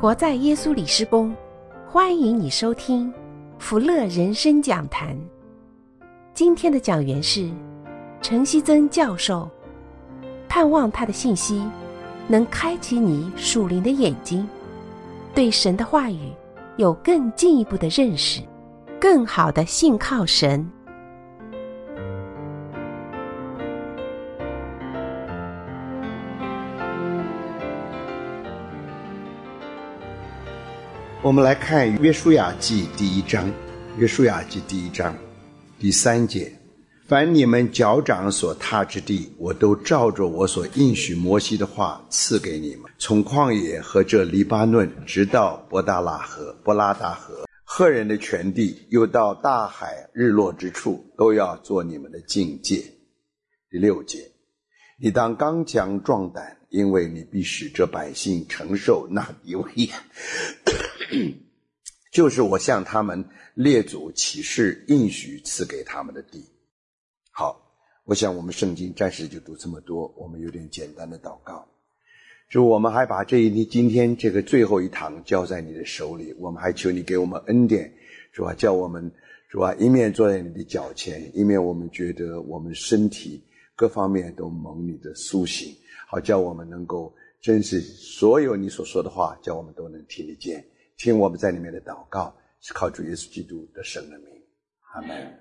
活在耶稣里施工，欢迎你收听福乐人生讲坛。今天的讲员是陈希曾教授，盼望他的信息能开启你属灵的眼睛，对神的话语有更进一步的认识，更好的信靠神。 我们来看约书亚记第一章，约书亚记第一章第3节，凡你们脚掌所踏之地，我都照着我所应许摩西的话赐给你们，从旷野和这黎巴嫩直到伯拉达河，赫人的全地，又到大海日落之处，都要做你们的境界。第6节，你当刚强壮胆，因为你必使这百姓承受那地为业，就是我向他们列祖起誓应许赐给他们的地。好，我想我们圣经暂时就读这么多，我们有点简单的祷告。主，我们还把今天这个最后一堂交在你的手里，我们还求你给我们恩典，主啊，叫我们主啊一面坐在你的脚前，一面我们觉得我们身体各方面都蒙你的苏醒，好叫我们能够真是所有你所说的话，叫我们都能听得见，听我们在里面的祷告，是靠主耶稣基督的圣的名，阿们。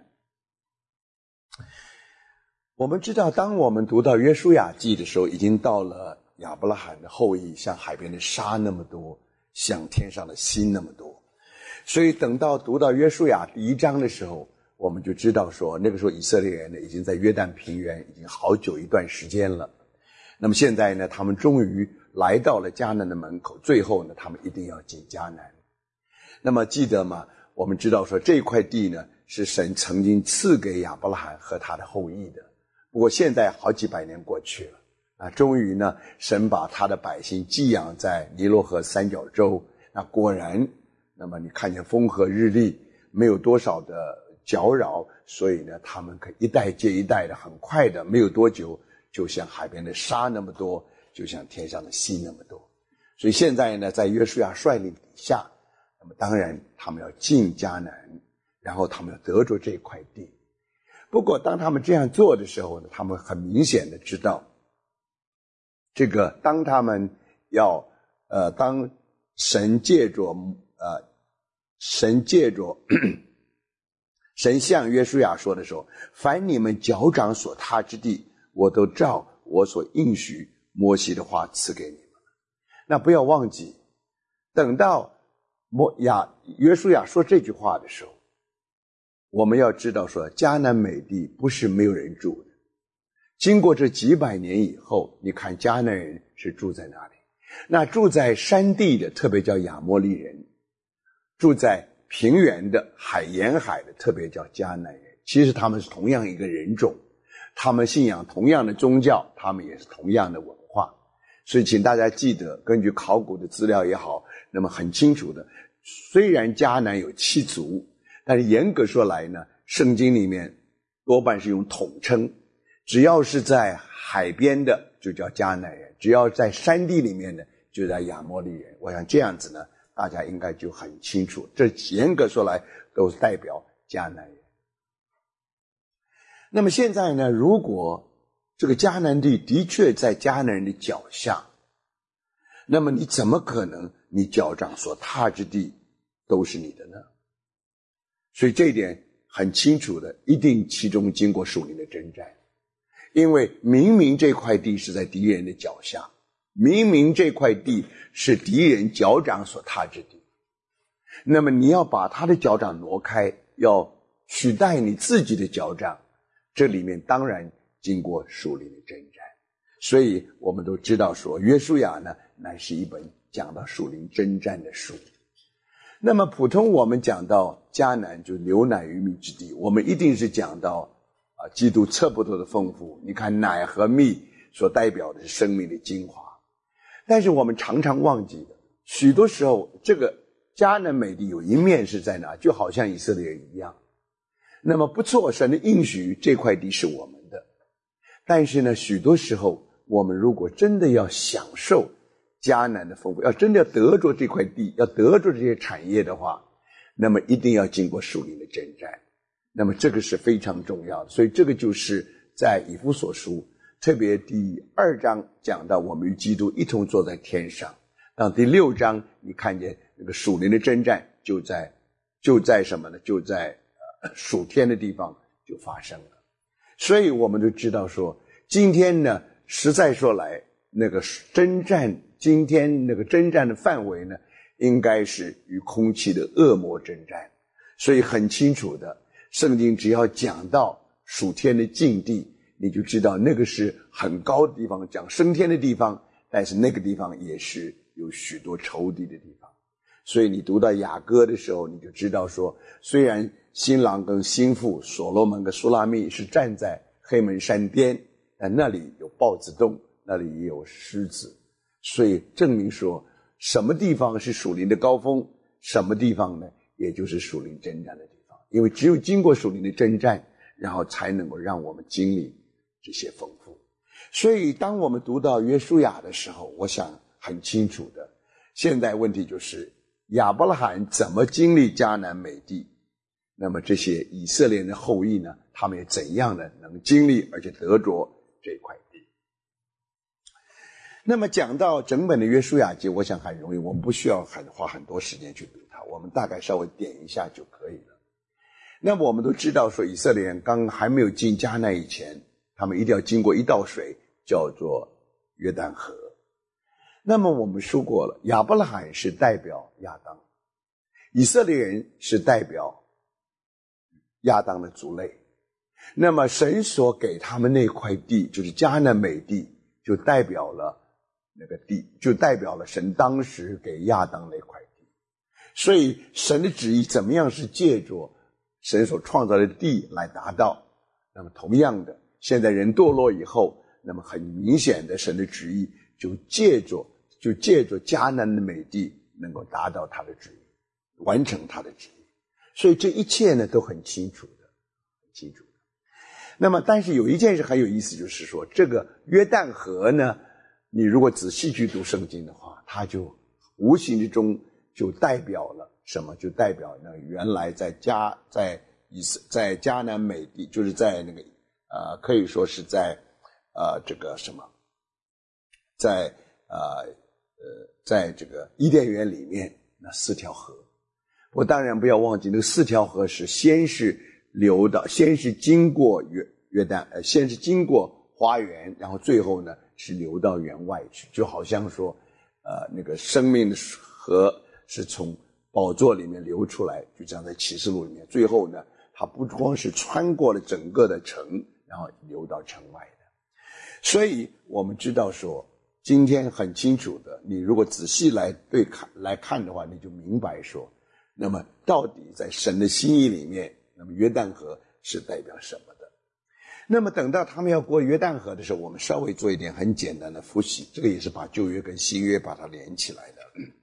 我们知道，当我们读到约书亚记的时候，已经到了亚伯拉罕的后裔像海边的沙那么多，像天上的星那么多，所以等到读到约书亚第1章的时候，我们就知道说，那个时候以色列人呢已经在约旦平原已经好久一段时间了。那么现在呢，他们终于来到了迦南的门口，最后呢，他们一定要进迦南。那么记得吗？我们知道说这块地呢，是神曾经赐给亚伯拉罕和他的后裔的。不过现在好几百年过去了，终于呢，神把他的百姓寄养在尼罗河三角洲。那果然，那么你看见风和日丽，没有多少的搅扰，所以呢，他们可以一代接一代的，很快的，没有多久，就像海边的沙那么多，就像天上的星那么多。所以现在呢，在约书亚率领底下，那么当然他们要进迦南，然后他们要得着这块地。不过当他们这样做的时候呢，他们很明显的知道，这个当他们要当神借着神向约书亚说的时候，凡你们脚掌所踏之地，我都照我所应许摩西的话赐给你们。那不要忘记，等到约书亚说这句话的时候，我们要知道说，迦南美地不是没有人住的。经过这几百年以后，你看迦南人是住在哪里？那住在山地的特别叫亚摩利人，住在平原的沿海的特别叫迦南人。其实他们是同样一个人种，他们信仰同样的宗教，他们也是同样的文化。所以请大家记得，根据考古的资料也好，那么很清楚的，虽然迦南有7族，但是严格说来呢，圣经里面多半是用统称，只要是在海边的就叫迦南人，只要在山地里面的就叫亚摩利人。我想这样子呢，大家应该就很清楚，这严格说来都是代表迦南人。那么现在呢，如果这个迦南地的确在迦南人的脚下，那么你怎么可能你脚掌所踏之地都是你的呢？所以这一点很清楚的，一定其中经过属灵的征战。因为明明这块地是在敌人的脚下，明明这块地是敌人脚掌所踏之地，那么你要把他的脚掌挪开，要取代你自己的脚掌，这里面当然经过属灵的征战。所以我们都知道说，约书亚呢乃是一本讲到属灵征战的书。那么普通我们讲到迦南就是流奶与蜜之地，我们一定是讲到基督测不透的丰富。你看奶和蜜所代表的是生命的精华，但是我们常常忘记的，许多时候这个迦南美地有一面是在哪，就好像以色列人一样。那么不错，神的应许这块地是我们的，但是呢，许多时候我们如果真的要享受迦南的丰富，要真的要得着这块地，要得着这些产业的话，那么一定要经过属灵的征战。那么这个是非常重要的，所以这个就是在以弗所书特别第2章讲到我们与基督一同坐在天上，然后第6章你看见那个属灵的征战就在什么呢？就在属天的地方就发生了。所以我们都知道说，今天呢，实在说来，那个征战，今天那个征战的范围呢，应该是与空气的恶魔征战。所以很清楚的，圣经只要讲到属天的境地，你就知道那个是很高的地方，讲升天的地方，但是那个地方也是有许多仇敌的地方。所以你读到雅歌的时候，你就知道说，虽然新郎跟新妇所罗门跟苏拉密是站在黑门山巅，但那里有豹子洞，那里也有狮子，所以证明说什么地方是属灵的高峰，什么地方呢，也就是属灵征战的地方。因为只有经过属灵的征战，然后才能够让我们经历这些丰富。所以当我们读到约书亚的时候，我想很清楚的，现在问题就是亚伯拉罕怎么经历迦南美地，那么这些以色列人的后裔呢，他们也怎样的能经历而且得着这块地。那么讲到整本的约书亚记，我想很容易，我们不需要花很多时间去读它，我们大概稍微点一下就可以了。那么我们都知道说，以色列人刚还没有进迦南以前，他们一定要经过一道水，叫做约旦河。那么我们说过了，亚伯拉罕是代表亚当，以色列人是代表亚当的族类。那么神所给他们那块地，就是迦南美地，就代表了那个地，就代表了神当时给亚当那块地。所以神的旨意怎么样是借着神所创造的地来达到。那么同样的，现在人堕落以后，那么很明显的神的旨意就借着迦南的美地能够达到他的旨意，完成他的旨意。所以这一切呢都很清楚的，很清楚的。那么但是有一件事很有意思，就是说这个约旦河呢，你如果仔细去读圣经的话，它就无形之中就代表了什么？就代表呢原来在迦南美地，就是在那个可以说是在这个什么，在这个伊甸园里面那4条河。我当然不要忘记，那个4条河是先是经过约旦，先是经过花园，然后最后呢是流到园外去，就好像说那个生命的河是从宝座里面流出来，就这样在启示录里面，最后呢它不光是穿过了整个的城，然后流到城外的。所以我们知道说，今天很清楚的，你如果仔细来看的话，你就明白说，那么到底在神的心意里面，那么约旦河是代表什么的。那么等到他们要过约旦河的时候，我们稍微做一点很简单的复习，这个也是把旧约跟新约把它连起来的。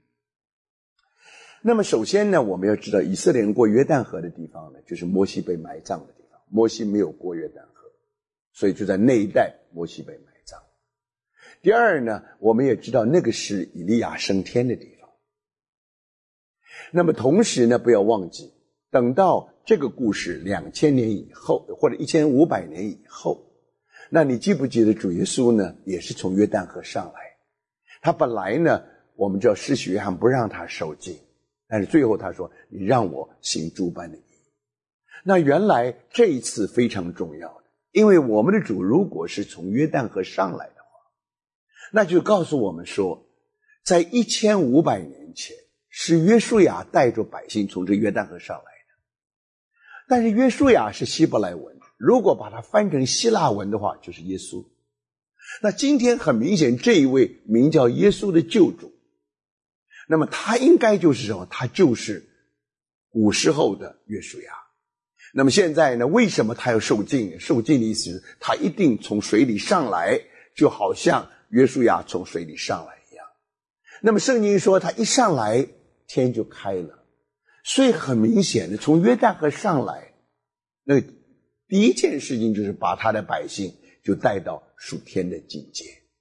那么首先呢，我们要知道以色列人过约旦河的地方呢，就是摩西被埋葬的地方。摩西没有过约旦河，所以就在那一带摩西被埋葬。第二呢，我们也知道那个是以利亚升天的地方。那么同时呢，不要忘记，等到这个故事2000年以后，或者1500年以后，那你记不记得主耶稣呢，也是从约旦河上来。他本来呢，我们知道施洗约翰不让他受浸，但是最后他说，你让我行诸般的义。那原来这一次非常重要的，因为我们的主如果是从约旦河上来的话，那就告诉我们说，在1500年前是约书亚带着百姓从这约旦河上来的。但是约书亚是希伯来文，如果把它翻成希腊文的话，就是耶稣。那今天很明显，这一位名叫耶稣的救主，那么他应该就是什么？他就是古时候的约书亚。那么现在呢，为什么他要受浸？受浸的意思是他一定从水里上来，就好像约书亚从水里上来一样。那么圣经说他一上来天就开了，所以很明显的从约旦河上来，那第一件事情就是把他的百姓就带到属天的境界。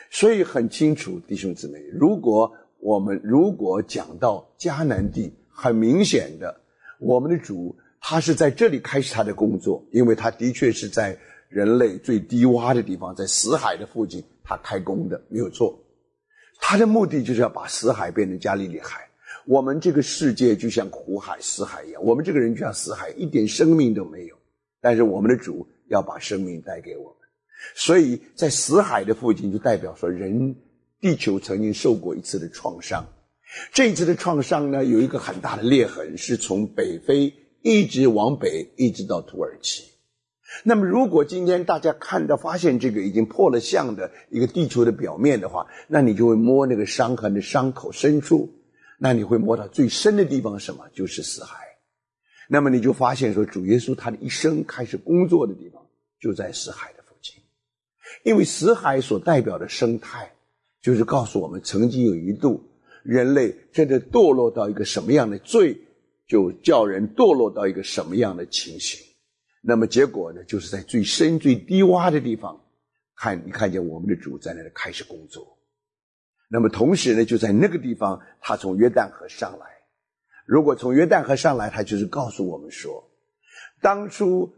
所以很清楚，弟兄姊妹，如果讲到迦南地，很明显的，我们的主他是在这里开始他的工作，因为他的确是在人类最低洼的地方，在死海的附近他开工的，没有错。他的目的就是要把死海变成加利利海。我们这个世界就像苦海死海一样，我们这个人就像死海，一点生命都没有，但是我们的主要把生命带给我们。所以在死海的附近就代表说地球曾经受过一次的创伤。这一次的创伤呢，有一个很大的裂痕，是从北非一直往北一直到土耳其。那么如果今天大家发现这个已经破了相的一个地球的表面的话，那你就会摸那个伤痕的伤口深处，那你会摸到最深的地方是什么？就是死海。那么你就发现说，主耶稣他的一生开始工作的地方就在死海的附近。因为死海所代表的生态，就是告诉我们曾经有一度人类真的堕落到一个什么样的罪，就叫人堕落到一个什么样的情形。那么结果呢，就是在最深最低洼的地方，你看见我们的主在那里开始工作。那么同时呢，就在那个地方他从约旦河上来。如果从约旦河上来，他就是告诉我们说，当初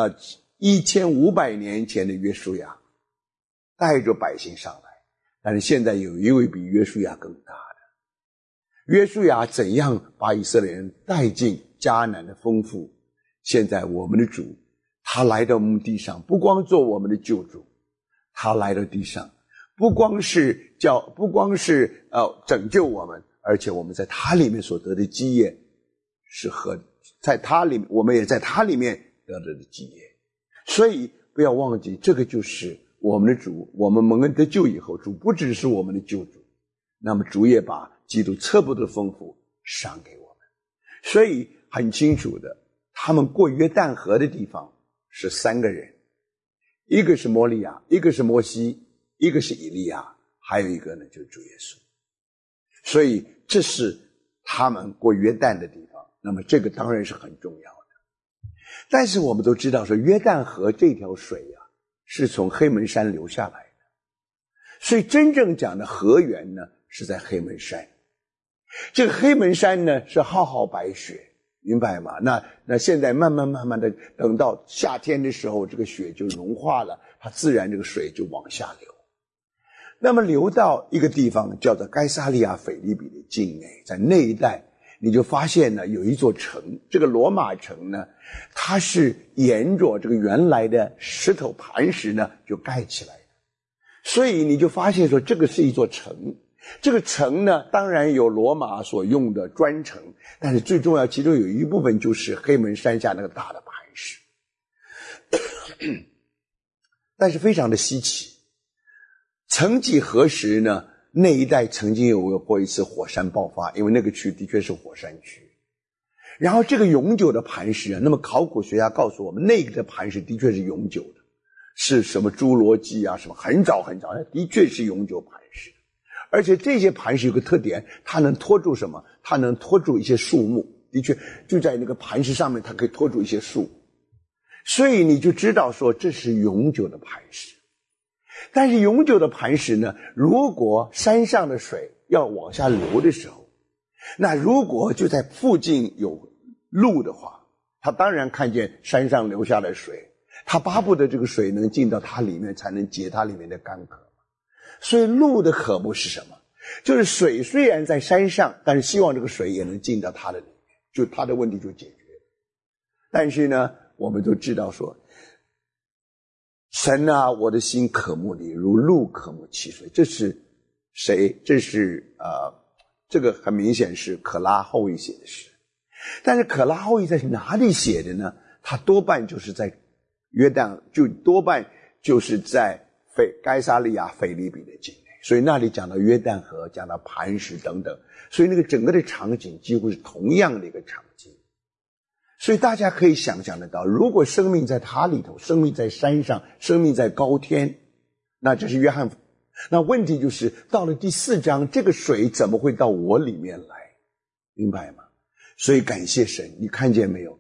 1500年前的约书亚带着百姓上来，但是现在有一位比约书亚更大的。约书亚怎样把以色列人带进迦南的丰富，现在我们的主他来到我们地上，不光做我们的救主，他来到地上不光是拯救我们，而且我们在他里面所得的基业是我们也在他里面得到的基业。所以不要忘记，这个就是我们的主。我们蒙恩得救以后，主不只是我们的救主，那么主也把基督测不得的丰富赏给我们。所以很清楚的，他们过约旦河的地方是3个人，一个是摩利亚，一个是摩西，一个是以利亚，还有一个呢就是主耶稣。所以这是他们过约旦的地方，那么这个当然是很重要的。但是我们都知道说，约旦河这条水是从黑门山流下来的，所以真正讲的河源呢是在黑门山。这个黑门山呢是浩浩白雪，明白吗？那现在慢慢的，等到夏天的时候，这个雪就融化了，它自然这个水就往下流。那么流到一个地方叫做该撒利亚腓立比的境内，在那一带你就发现呢有一座城，这个罗马城呢，它是沿着这个原来的石头磐石呢就盖起来的。所以你就发现说，这个是一座城。这个城呢，当然有罗马所用的砖城，但是最重要，其中有一部分就是黑门山下那个大的磐石。但是非常的稀奇，曾几何时呢，那一带曾经有过一次火山爆发，因为那个区的确是火山区。然后这个永久的磐石那么考古学家告诉我们，那个的磐石的确是永久的，是什么侏罗纪什么很早很早，的确是永久磐石。而且这些磐石有个特点，它能拖住什么？它能拖住一些树木，的确就在那个磐石上面，它可以拖住一些树。所以你就知道说，这是永久的磐石。但是永久的磐石呢，如果山上的水要往下流的时候，那如果就在附近有路的话，他当然看见山上流下的水，他巴不得这个水能进到它里面，才能解它里面的干渴。所以路的渴慕是什么？就是水虽然在山上，但是希望这个水也能进到它的里面，就它的问题就解决了。但是呢，我们都知道说，神我的心渴慕你，如鹿渴慕其水。这是谁？这是这个很明显是可拉后裔写的诗。但是可拉后裔在哪里写的呢？他多半就是在约旦，多半就是在该撒利亚腓立比的境内。所以那里讲到约旦河，讲到磐石等等，所以那个整个的场景几乎是同样的一个场景。所以大家可以想象得到，如果生命在它里头，生命在山上，生命在高天，那这是约翰。那问题就是到了第4章，这个水怎么会到我里面来？明白吗？所以感谢神，你看见没有？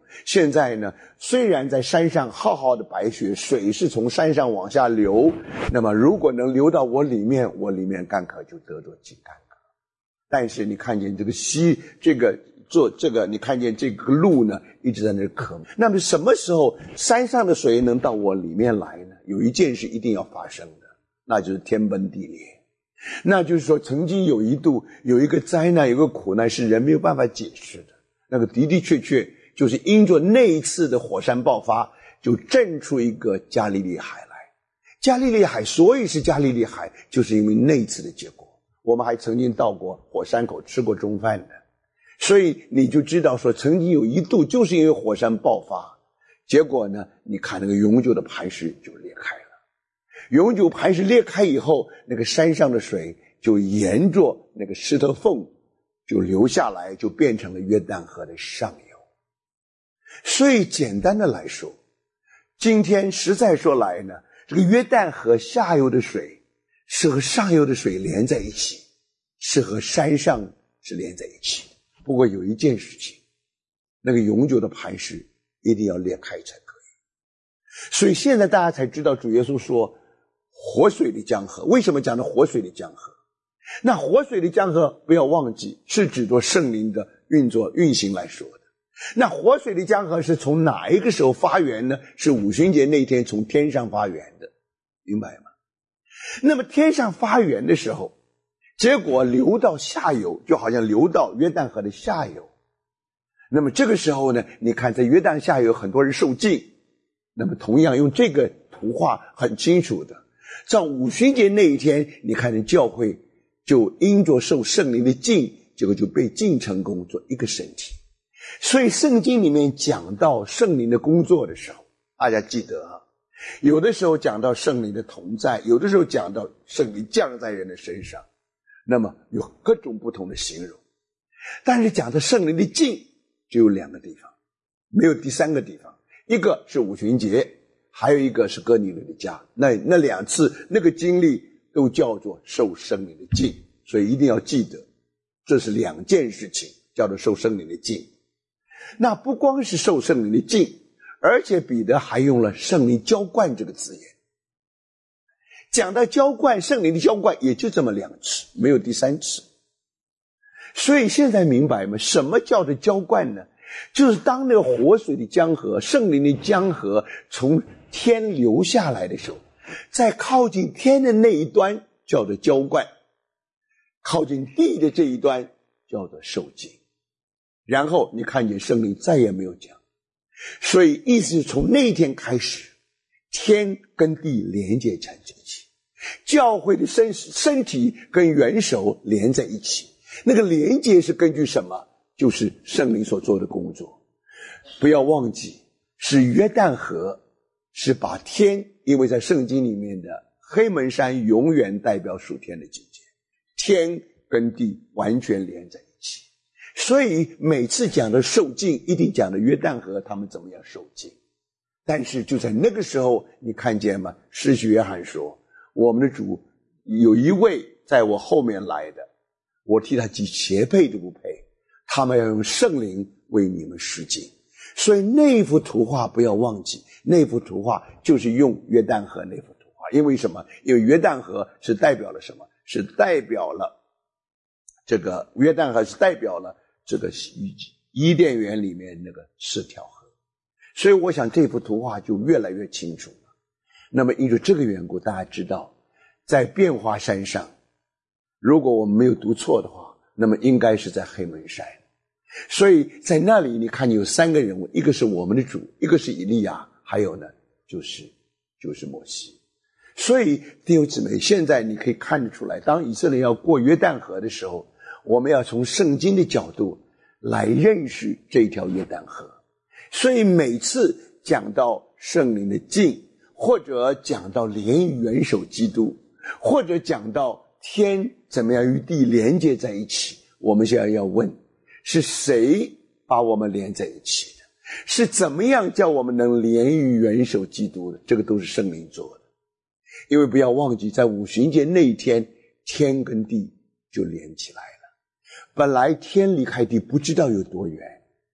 现在呢，虽然在山上浩浩的白雪，水是从山上往下流，那么如果能流到我里面干渴就得着饥干渴。但是你看见这个你看见这个路呢一直在那渴。那么什么时候山上的水能到我里面来呢？有一件事一定要发生的，那就是天崩地裂。那就是说曾经有一度有一个灾难，有个苦难是人没有办法解释的，那个的的确确就是因着那一次的火山爆发，就震出一个加利利海来。加利利海所以是加利利海，就是因为那一次的结果。我们还曾经到过火山口吃过中饭的，所以你就知道说曾经有一度就是因为火山爆发，结果呢你看那个永久的磐石就裂开了。永久磐石裂开以后，那个山上的水就沿着那个石头缝就流下来，就变成了约旦河的上游。所以简单的来说，今天实在说来呢，这个约旦河下游的水是和上游的水连在一起，是和山上是连在一起。不过有一件事情，那个永久的磐石一定要裂开才可以。所以现在大家才知道主耶稣说活水的江河。为什么讲的活水的江河？那活水的江河不要忘记是指着圣灵的运行来说的。那活水的江河是从哪一个时候发源呢？是五旬节那天从天上发源的，明白吗？那么天上发源的时候，结果流到下游，就好像流到约旦河的下游。那么这个时候呢，你看在约旦下游很多人受浸，那么同样用这个图画很清楚的，在五旬节那一天，你看见教会就因着受圣灵的浸，结果就被浸成功做一个身体。所以圣经里面讲到圣灵的工作的时候，大家记得啊，有的时候讲到圣灵的同在，有的时候讲到圣灵降在人的身上，那么有各种不同的形容。但是讲到圣灵的浸只有两个地方，没有第三个地方，一个是五旬节，还有一个是哥尼流的家。那两次那个经历都叫做受圣灵的浸，所以一定要记得这是两件事情，叫做受圣灵的浸。那不光是受圣灵的浸，而且彼得还用了圣灵浇灌这个字眼。讲到浇灌，圣灵的浇灌也就这么两次，没有第三次。所以现在明白吗？什么叫做浇灌呢？就是当那个活水的江河，圣灵的江河从天流下来的时候，在靠近天的那一端叫做浇灌，靠近地的这一端叫做受浸。然后你看见圣灵再也没有讲，所以意思是从那一天开始，天跟地连接在一起，教会的身体跟元首连在一起。那个连接是根据什么？就是圣灵所做的工作。不要忘记，是约旦河是把天，因为在圣经里面的黑门山永远代表属天的境界，天跟地完全连在一起。所以每次讲的受浸，一定讲的约旦河他们怎么样受浸。但是就在那个时候，你看见吗？施洗约翰说，我们的主有一位在我后面来的，我替他既鞋配都不配，他们要用圣灵为你们施浸。所以那幅图画不要忘记，那幅图画就是用约旦河那幅图画。因为什么？因为约旦河是代表了什么？是代表了这个约旦河是代表了这个伊甸园里面那个4条河。所以我想这幅图画就越来越清楚了。那么因为这个缘故，大家知道在变化山上，如果我们没有读错的话，那么应该是在黑门山。所以在那里你看有3个人物，一个是我们的主，一个是以利亚，还有呢就是摩西。所以弟兄姊妹，现在你可以看得出来，当以色列要过约旦河的时候，我们要从圣经的角度来认识这条约旦河。所以每次讲到圣灵的浸，或者讲到连于元首基督，或者讲到天怎么样与地连接在一起，我们现在要问，是谁把我们连在一起的？是怎么样叫我们能连于元首基督的？这个都是圣灵做的。因为不要忘记，在五旬节那一天，天跟地就连起来了。本来天离开地不知道有多远，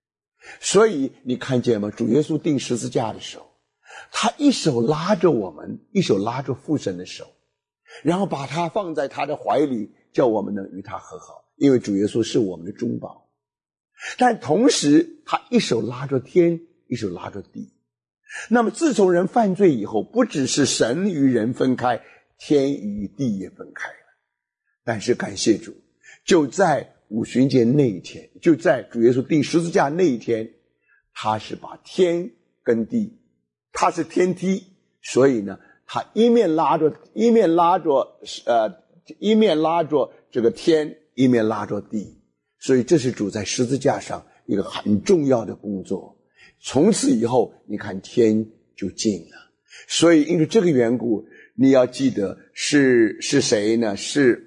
所以你看见吗？主耶稣钉十字架的时候，他一手拉着我们，一手拉着父神的手，然后把他放在他的怀里，叫我们能与他和好，因为主耶稣是我们的中保。但同时他一手拉着天，一手拉着地。那么自从人犯罪以后，不只是神与人分开，天与地也分开了。但是感谢主，就在五旬节那一天，就在主耶稣钉十字架那一天，他是把天跟地，他是天梯，所以呢他一面拉着这个天，一面拉着地。所以这是主在十字架上一个很重要的工作。从此以后你看天就近了。所以因为这个缘故，你要记得是谁呢？是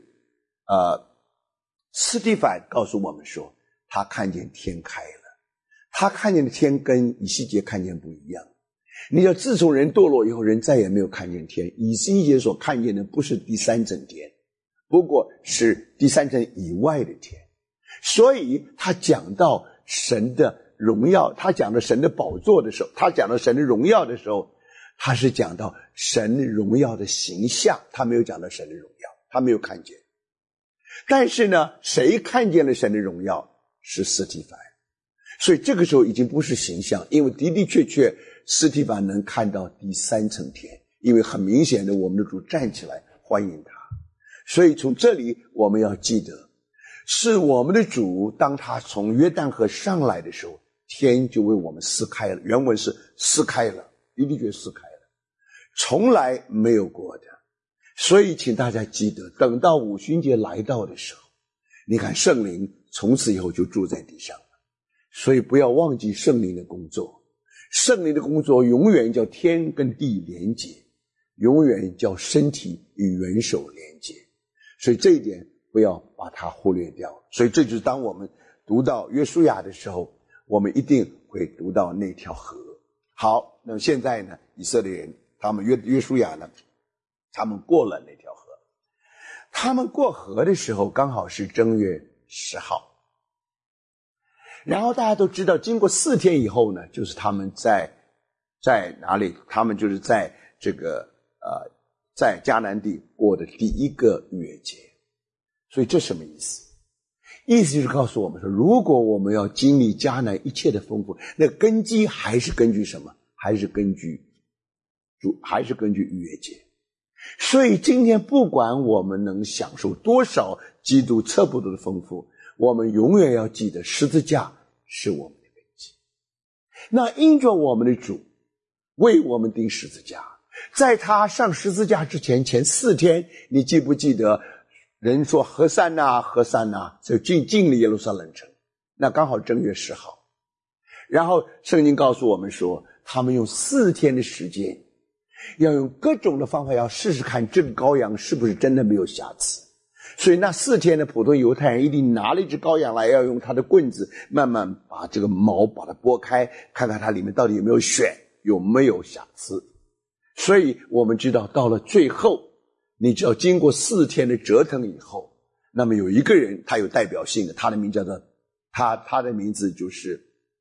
司提反告诉我们说，他看见天开了，他看见的天跟以西结看见不一样。你要自从人堕落以后，人再也没有看见天。以西结所看见的不是第三层天，不过是第三层以外的天。所以他讲到神的荣耀，他讲到神的宝座的时候，他讲到神的荣耀的时候，他是讲到神荣耀的形象，他没有讲到神的荣耀，他没有看见。但是呢，谁看见了神的荣耀？是司提反。所以这个时候已经不是形象，因为的的确确司提反能看到第三层天，因为很明显的我们的主站起来欢迎他。所以从这里我们要记得，是我们的主当他从约旦河上来的时候，天就为我们撕开了，原文是撕开了，的的确撕开了，从来没有过的。所以请大家记得，等到五旬节来到的时候，你看圣灵从此以后就住在地上了。所以不要忘记圣灵的工作，圣灵的工作永远叫天跟地连结，永远叫身体与元首连结。所以这一点不要把它忽略掉。所以这就是当我们读到约书亚的时候，我们一定会读到那条河。好，那么现在呢，以色列人他们约书亚呢，他们过了那条河。他们过河的时候刚好是正月10号。然后大家都知道，经过4天以后呢，就是他们在哪里？他们就是在这个在迦南地过的第一个逾越节。所以这什么意思？意思就是告诉我们说，如果我们要经历迦南一切的丰富，那根基还是根据什么？还是根据逾越节。所以今天不管我们能享受多少基督测不度的丰富，我们永远要记得十字架是我们的根基。那因着我们的主为我们钉十字架，在他上十字架之前4天，你记不记得人说何塞纳何塞纳，就进了耶路撒冷城，那刚好正月10号。然后圣经告诉我们说，他们用4天的时间，要用各种的方法，要试试看这个羔羊是不是真的没有瑕疵。所以那4天的普通犹太人一定拿了一只羔羊来，要用他的棍子慢慢把这个毛把它剥开，看看它里面到底有没有血，有没有瑕疵。所以我们知道到了最后，你只要经过4天的折腾以后，那么有一个人他有代表性的，他的名叫做他的名字就是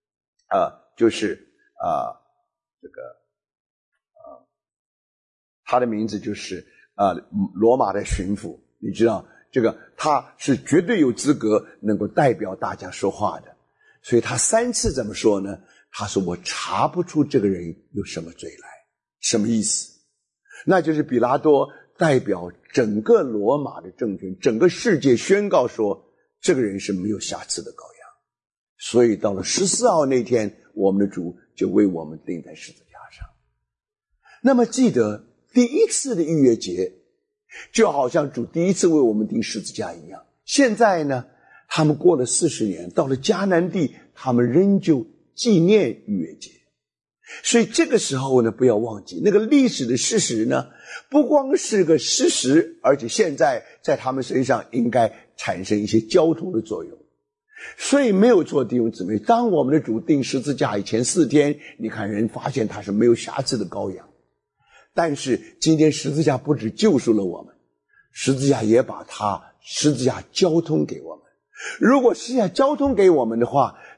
他的名字就是罗马的巡抚。你知道这个他是绝对有资格能够代表大家说话的。所以他3次怎么说呢？他说我查不出这个人有什么罪来。什么意思？那就是比拉多代表整个罗马的政权，整个世界宣告说这个人是没有瑕疵的羔羊。所以到了14号那天，我们的主就为我们钉在十字架上。那么记得第一次的逾越节就好像主第一次为我们钉十字架一样。现在呢，他们过了40年，到了迦南地，他们仍旧纪念逾越节。所以这个时候呢，不要忘记那个历史的事实呢，不光是个事实，而且现在在他们身上应该产生一些交通的作用。所以没有错，弟兄姊妹，当我们的主钉十字架以前4天，你看人发现他是没有瑕疵的羔羊。但是今天十字架不只救赎了我们，十字架也把十字架交通给我们。如果十字架交通给我们的话，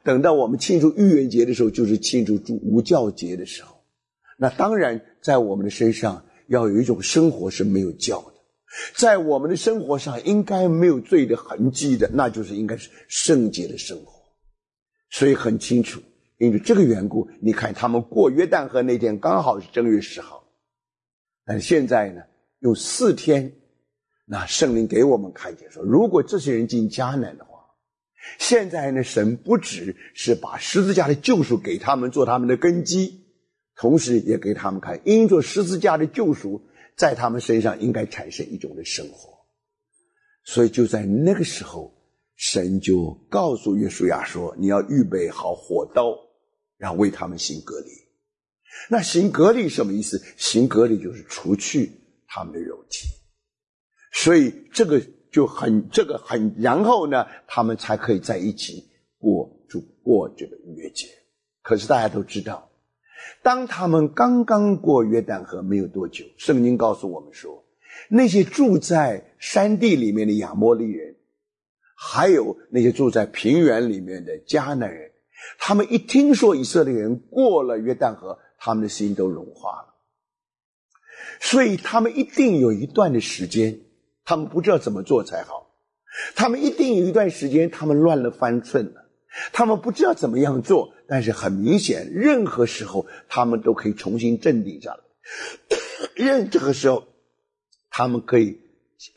等到我们庆祝逾越节的时候，就是庆祝无酵节的时候。那当然在我们的身上要有一种生活是没有酵的，在我们的生活上应该没有罪的痕迹的，那就是应该是圣洁的生活。所以很清楚，因为这个缘故，你看他们过约旦河那天刚好是正月10号，但现在呢用4天，那圣灵给我们看见说，如果这些人进迦南的话，现在呢神不只是把十字架的救赎给他们做他们的根基，同时也给他们看，因着十字架的救赎在他们身上应该产生一种的生活。所以就在那个时候，神就告诉约书亚说，你要预备好火刀，然后为他们行割礼。那行割礼什么意思？行割礼就是除去他们的肉体。所以这个很，然后呢他们才可以在一起过这个逾越节。可是大家都知道，当他们刚刚过约旦河没有多久，圣经告诉我们说，那些住在山地里面的亚摩利人，还有那些住在平原里面的迦南人，他们一听说以色列人过了约旦河，他们的心都融化了。所以他们一定有一段的时间，他们不知道怎么做才好，他们一定有一段时间他们乱了方寸了，他们不知道怎么样做，但是很明显任何时候他们都可以重新镇定下来，这个时候他们可以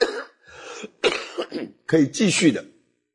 继续的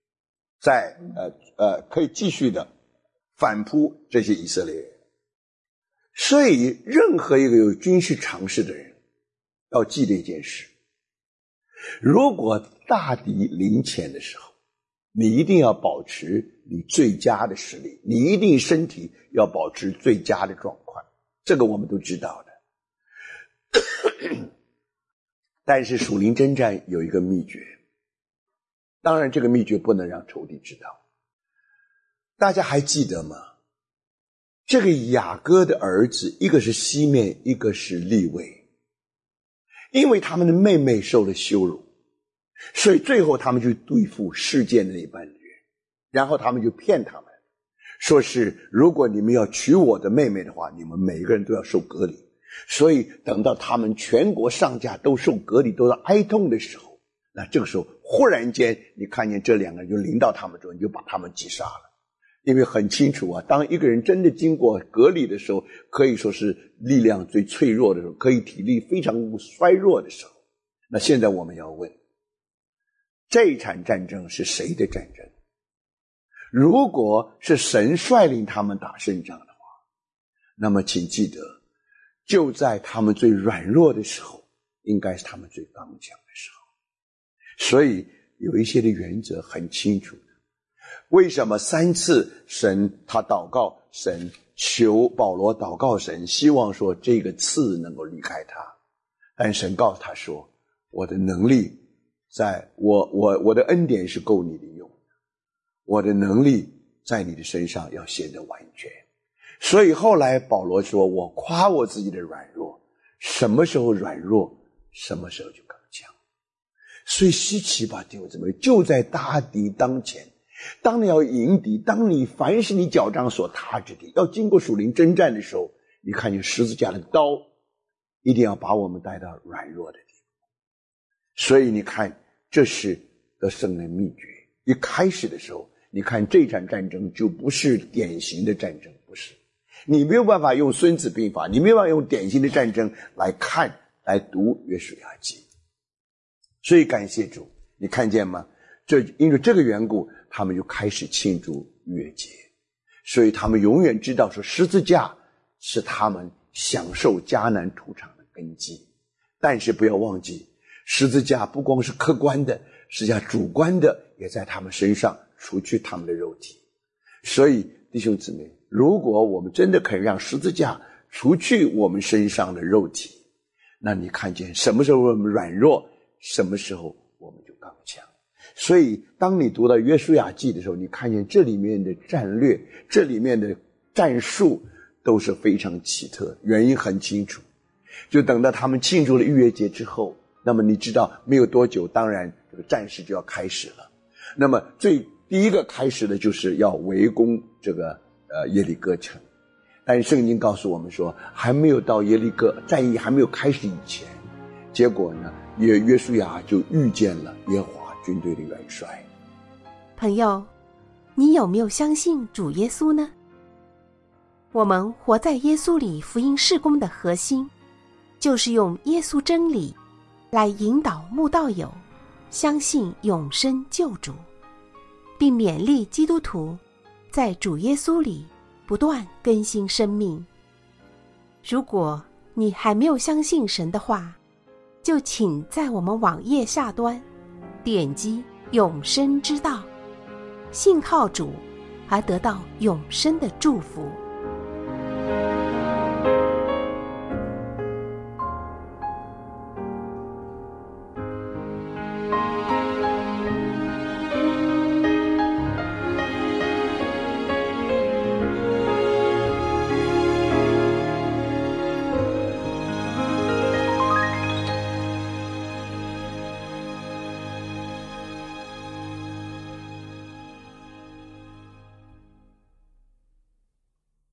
可以继续的反扑这些以色列人。所以任何一个有军事常识的人要记得一件事，如果大敌临前的时候，你一定要保持你最佳的实力，你一定身体要保持最佳的状况，这个我们都知道的。但是属灵征战有一个秘诀，当然这个秘诀不能让仇敌知道。大家还记得吗？这个雅各的儿子，一个是西面，一个是利未，因为他们的妹妹受了羞辱，所以最后他们就对付世界的那一班人，然后他们就骗他们，说是如果你们要娶我的妹妹的话，你们每一个人都要受割礼。所以等到他们全国上下都受割礼，都在哀痛的时候，那这个时候忽然间你看见这两个人就临到他们之后，你就把他们击杀了。因为很清楚啊，当一个人真的经过割礼的时候，可以说是力量最脆弱的时候，可以体力非常衰弱的时候。那现在我们要问，这一场战争是谁的战争？如果是神率领他们打胜仗的话，那么请记得，就在他们最软弱的时候，应该是他们最刚强的时候。所以有一些的原则很清楚的。为什么3次神他祷告神，求保罗祷告神，希望说这个刺能够离开他，但神告诉他说，我的能力在我的恩典是够你的用的，我的能力在你的身上要显得完全。所以后来保罗说，我夸我自己的软弱，什么时候软弱什么时候就刚强。所以稀奇吧，弟兄姊妹，就在大敌当前，当你要迎敌，当你凡是你脚掌所踏之地，要经过属灵征战的时候，你看见十字架的刀一定要把我们带到软弱的地方。所以你看，这是得胜的秘诀。一开始的时候，你看这场战争就不是典型的战争，不是，你没有办法用孙子兵法，你没有办法用典型的战争来看来读约书亚记。所以感谢主，你看见吗？因为这个缘故，他们就开始庆祝逾越节。所以他们永远知道说，十字架是他们享受迦南土场的根基。但是不要忘记，十字架不光是客观的，十字架主观的也在他们身上除去他们的肉体。所以弟兄姊妹，如果我们真的肯让十字架除去我们身上的肉体，那你看见什么时候我们软弱，什么时候我们就刚强。所以当你读到约书亚记的时候，你看见这里面的战略，这里面的战术都是非常奇特，原因很清楚。就等到他们庆祝了逾越节之后，那么你知道没有多久，当然这个战事就要开始了。那么第第一个开始的就是要围攻这个耶利哥城，但是圣经告诉我们说，还没有到耶利哥战役还没有开始以前，结果呢，约书亚就遇见了耶和华军队的元帅。 朋友，你有没有相信主耶稣呢？我们活在耶稣里福音事工的核心，就是用耶稣真理来引导慕道友相信永生救主，并勉励基督徒在主耶稣里不断更新生命。如果你还没有相信神的话，就请在我们网页下端点击永生之道，信靠主而得到永生的祝福。